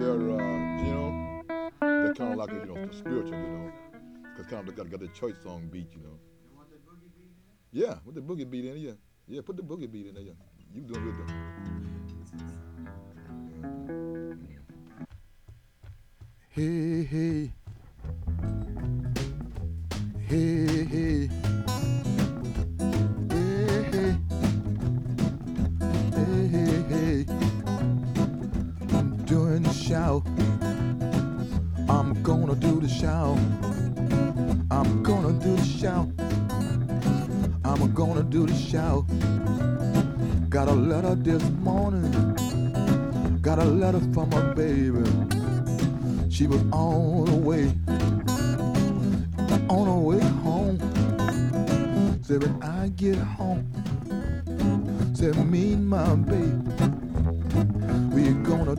they're kind of like spiritual, because kind of got the church song beat. Yeah, with the boogie beat in it, yeah. Yeah, put the boogie beat in there, yeah. You doing good though. Hey, hey, hey, hey, hey, hey, hey, hey, hey. I'm doing the shout. I'm gonna do the shout. I'm gonna do the shout. I'm gonna do the shout. Got a letter this morning. Got a letter from my baby. She was on her way home. Said when I get home, said me and my baby, we gonna